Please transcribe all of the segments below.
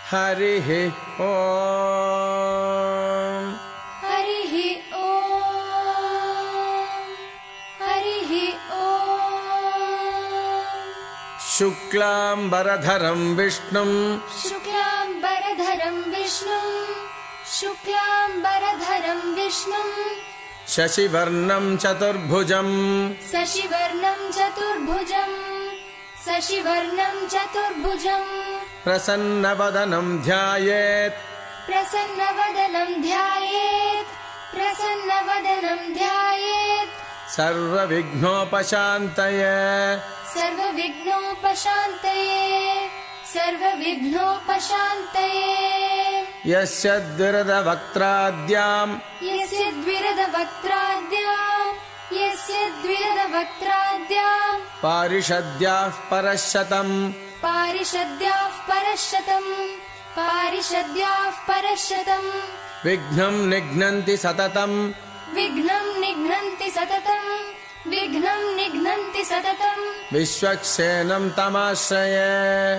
हरिः ओम् हरिः ओम् हरिः ओम् शुक्लाम्बरधरं विष्णुं शुक्लाम्बरधरं विष्णुं शुक्लाम्बरधरं विष्णुं शशिवर्णं चतुर्भुजं शशिवर्णं चतुर्भुजं शशिवर्णं चतुर्भुजं प्रसन्नवदनं ध्यायेत् प्रसन्नवदनं ध्यायेत् प्रसन्नवदनं ध्यायेत् सर्वविघ्नोपशान्तये सर्वविघ्नोपशान्तये सर्वविघ्नोपशान्तये यस्य द्विरदवक्त्राद्यां यस्य द्विरदवक्त्राद्यां पारिषद्याः परशतं पारिषद्याः परशतं विघ्नं निघ्नन्ति सततं विघ्नं निघ्नन्ति सततं विश्वक्सेनं तमाश्रये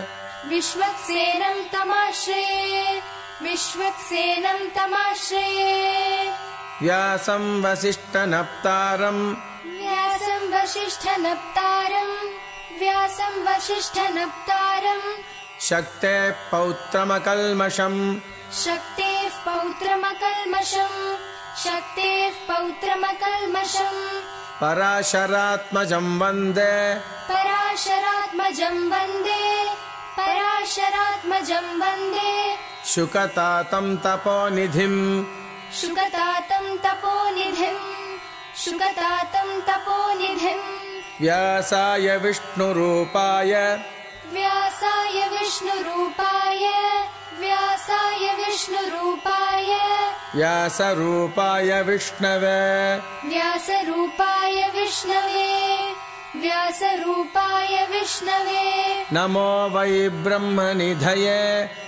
विश्वक्सेनं तमाश्रये व्यासं वसिष्ठनप्तारं व्यासं वसिष्ठनप्तारं शक्तेः पौत्रमकल्मषम् शक्तेः पौत्रमकल्मषम् पराशरात्मजं वन्दे पराशरात्मजं वन्दे शुकतातं तपोनिधिम् शुकतातं तपोनिधिम् व्यासाय विष्णुरूपाय व्यासरूपाय विष्णवे नमो वै ब्रह्मनिधये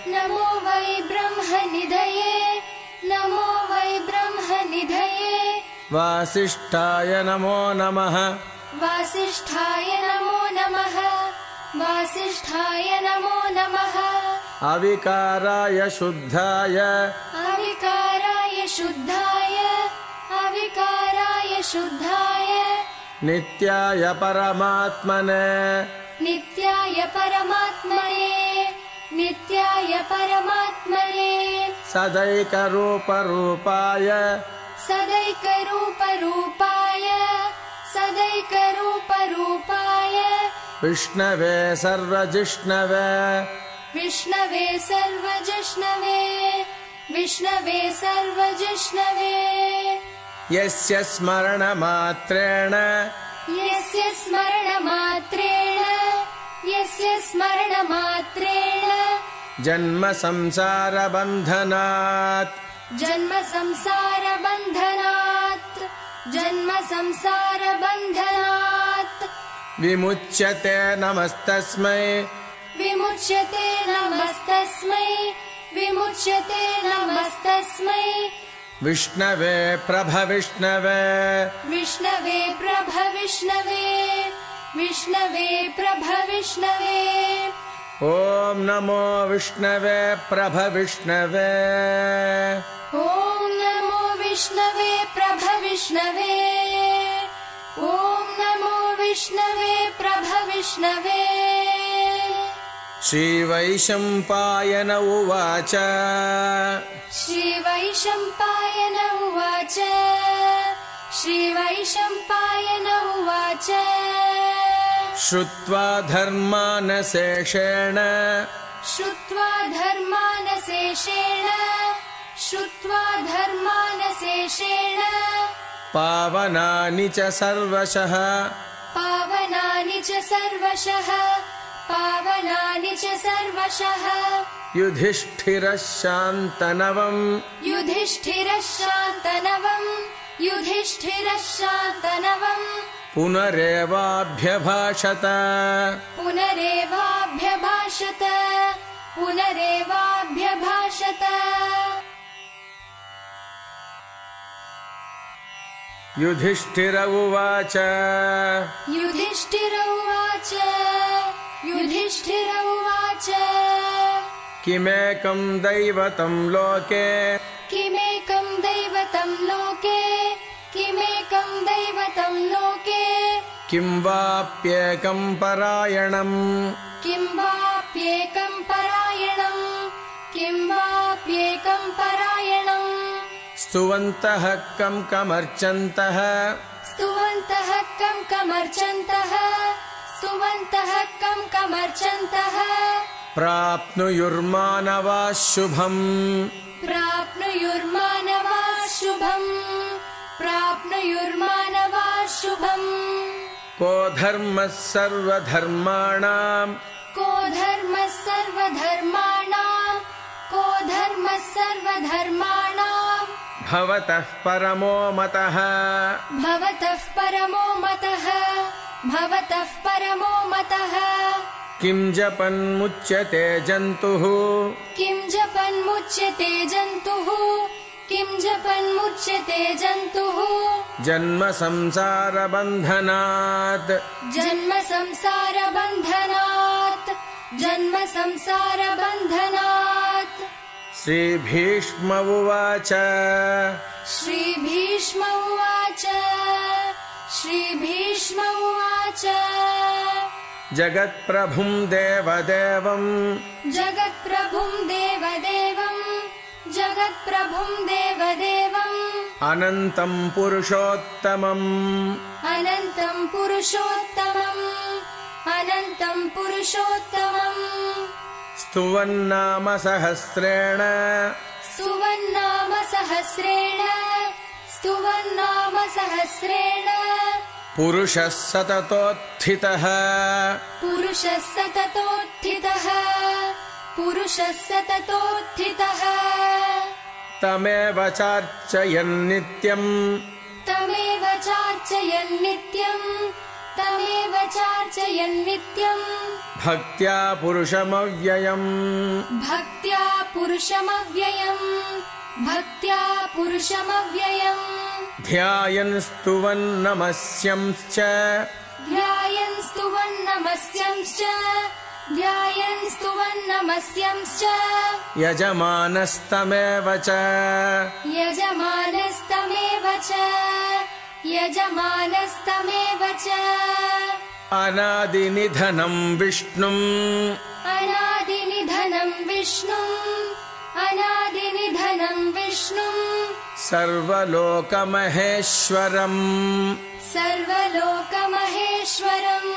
वासिष्ठाय नमो नमः अविकाराय शुद्धाय नित्याय परमात्मने सदैकरूपरूपाय विष्णवे सर्वजिष्णवे यस्य स्मरणमात्रेण जन्म संसारबन्धनात् विमुच्यते नमस्तस्मै विष्णवे प्रभविष्णवे ॐ नमो विष्णवे प्रभविष्णवे श्रीवैशम्पायन उवाच श्रुत्वा धर्मानशेषेण पावनानि च सर्वशः युधिष्ठिरः शान्तनवम् पुनरेवाभ्यभाषत युधिष्ठिर उवाच किमेकं दैवतं लोके किमेकं दैवतं लोके किमेकं दैवतं लोके किं वाप्येकं परायणम् किं वाप्येकं परायणम् किं वाप्येकं परायणम् स्तुवन्तः कं कमर्चन्तः स्तुवन्तः कं कमर्चन्तः स्तुवन्तः कं कमर्चन्तः प्राप्नुयुर्मानवाः शुभम् प्राप्नुयुर्मानवाः शुभम् प्राप्नुयुर्मानवाः शुभम् को धर्मः सर्वधर्माणां को धर्मः सर्वधर्माणां को धर्मः सर्वधर्माणां भवतः परमो मतः भवतः परमो मतः भवतः परमो मतः किं जपन्मुच्यते जन्तुः किं जपन्मुच्यते जन्तुः किं जपन्मुच्यते जन्तुः जन्म संसारबन्धनात् जन्म संसारबन्धनात् जन्म संसारबन्धनात् श्रीभीष्म उवाच श्रीभीष्म उवाच श्रीभीष्म उवाच जगत्प्रभुं देवदेवं जगत्प्रभुं देवदेवं जगत्प्रभुं देवदेवं अनन्तं पुरुषोत्तमम् अनन्तं पुरुषोत्तमम् अनन्तं पुरुषोत्तमम् स्तुवन्नाम सहस्रेण स्तुवन्नाम सहस्रेण स्तुवन्नाम सहस्रेण पुरुषः सततोत्थितः पुरुषः सततोत्थितः पुरुषः सततोत्थितः तमेव चार्चयन्नित्यम् तमेव चार्चयन्नित्यम् तमेव चार्चयन्नित्यम् भक्त्या पुरुषमव्ययम् भक्त्या पुरुषमव्ययम् भक्त्या पुरुषमव्ययम् ध्यायन् स्तुवन्नमस्यंश्च ध्यायन् स्तुवन्नमस्यंश्च ध्यायन् स्तुवन्नमस्यंश्च यजमानस्तमेव च यजमानस्तमेव च यजमानस्तमेव च अनादिनिधनं विष्णुम् अनादिनिधनं विष्णुम् अनादिनिधनं विष्णुम् सर्वलोकमहेश्वरम् सर्वलोकमहेश्वरम्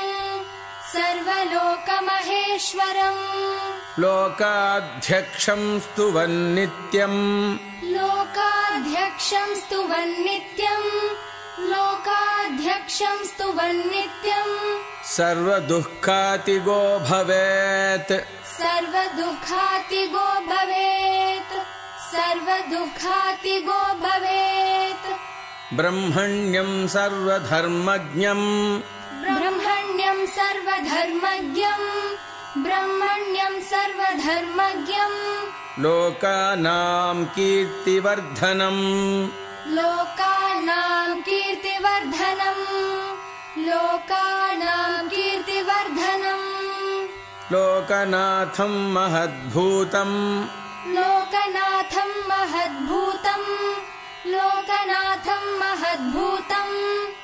सर्वलोकमहेश्वरम् लोकाध्यक्षं स्तुवन्नित्यम् लोकाध्यक्षं स्तुवन्नित्यम् लोकाध्यक्षं स्तुवन्नित्यम् सर्वदुःखातिगो भवेत् सर्वदुःखातिगो भवेत् सर्वदुःखातिगो भवेत् ब्रह्मण्यं सर्वधर्मज्ञम् ब्रह्मण्यं सर्वधर्मज्ञम् ब्रह्मण्यं सर्वधर्मज्ञम् लोकानां कीर्तिवर्धनम् लोकानां कीर्तिवर्धनम् लोकानां कीर्तिवर्धनम् लोकनाथं महद्भूतम् लोकनाथं महद्भूतम् लोकनाथं महद्भूतम्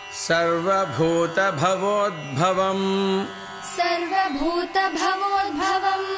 सर्वभूतभवोद्भवम् सर्वभूतभवोद्भवम्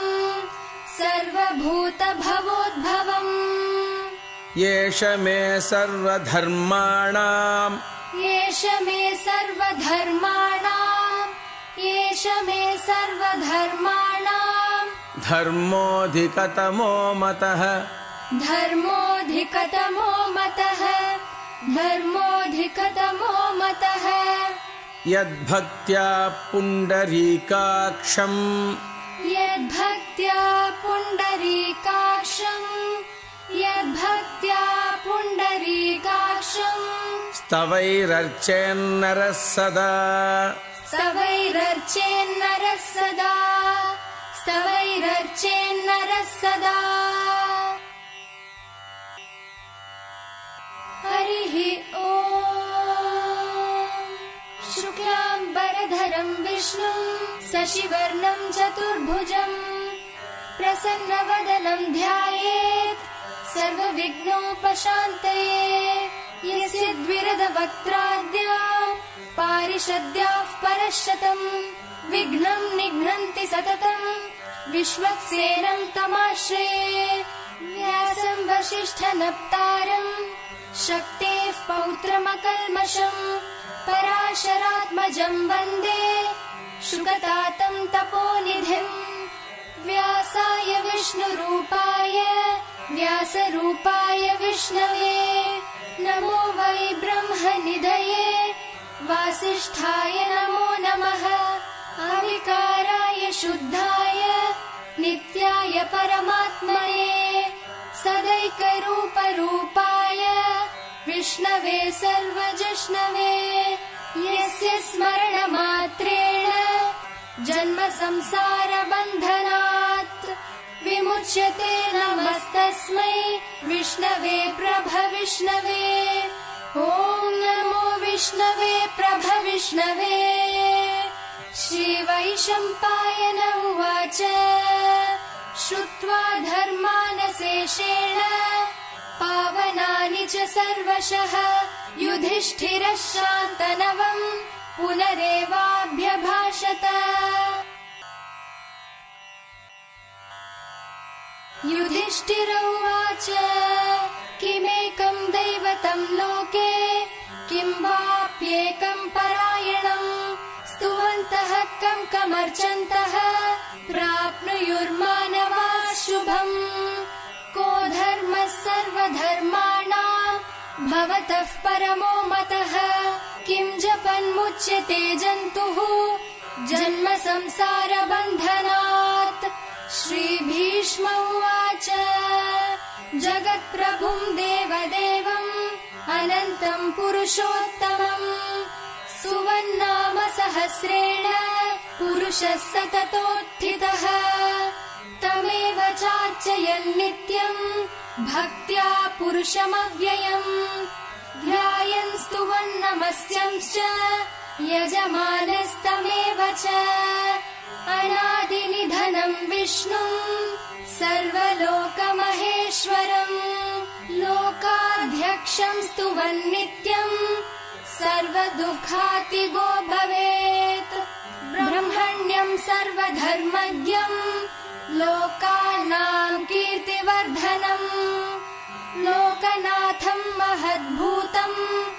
सर्वभूतभवोद्भवम् येष मे सर्वधर्माणाम् येष मे सर्वधर्माणाम् येष मे सर्वधर्माणाम् धर्मोऽधिकतमो मतः धर्मोऽधिकतमो मतः धर्मोऽधिकतमो मतः यद्भक्त्या पुण्डरीकाक्षम् यद्भक्त्या पुण्डरीकाक्षम् यद्भक्त्या पुण्डरीकाक्षम् स्तवैरर्चेन्नरः सदा स्तवैरर्चेन्नरः सदा स्तवैरर्चेन्नरः सदा हरिः ॐ शुक्लाम्बरधरं विष्णुं शशिवर्णं चतुर्भुजं प्रसन्नवदनं ध्यायेत् सर्वविघ्नोपशान्तये यस्य द्विरदवक्त्राद्याः पारिषद्याः परशतम् विघ्नं निघ्नन्ति सततं विश्वक्सेनं तमाश्रये व्यासं वसिष्ठनप्तारम् शक्तेः पौत्रमकल्मषम् पराशरात्मजं वन्दे शुकतातं तपोनिधिम् व्यासाय विष्णुरूपाय व्यासरूपाय विष्णवे नमो वै ब्रह्मनिधये वासिष्ठाय नमो नमः आविकाराय शुद्धाय नित्याय परमात्मने सदैकरूपरूपाय विष्णवे सर्वजिष्णवे यस्य स्मरणमात्रेण जन्म संसारबन्धनात् विमुच्यते नमस्तस्मै विष्णवे प्रभविष्णवे ॐ नमो विष्णवे प्रभविष्णवे श्रीवैशम्पायन उवाच श्रुत्वा धर्मानशेषेण पावनानि च सर्वशः युधिष्ठिरः शान्तनवम् पुनरेवाभ्यभाषत युधिष्ठिर उवाच किमेकं दैवतं लोके किं वाप्येकं परायणम् स्तुवन्तः कमर्चन्तः प्राप्नुयुर्मानवाः शुभम् को धर्मः सर्वधर्माणां भवतः परमो मतः किं जपन्मुच्यते जन्तुः जन्म संसारबन्धनात् श्रीभीष्म उवाच जगत्प्रभुं देवदेवम् अनन्तं पुरुषोत्तमम् सुवन्नाम सहस्रेण पुरुषः सततोत्थितः तमेव चार्चयन् नित्यम् भक्त्या पुरुषमव्ययम् ध्यायन् स्तुवन्नमस्यंश्च यजमानस्तमेव च अनादिनिधनं विष्णुम् सर्वलोकमहेश्वरम् लोकाध्यक्षं स्तुवन्नित्यम् सर्वदुःखातिगो भवेत् ब्रह्मण्यं सर्वधर्मज्ञम् लोकानां कीर्तिवर्धनम् लोकनाथं महद्भूतम्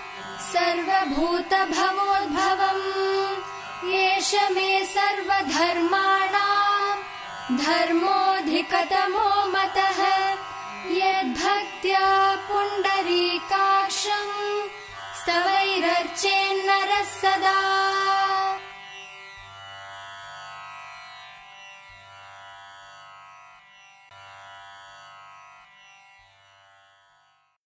सर्वभूतभवोद्भवम् एष मे सर्वधर्माणां धर्मोऽधिकतमो मतः यद्भक्त्या पुण्डरीकाक्षम् स्तवैरर्चेन्नरः सदा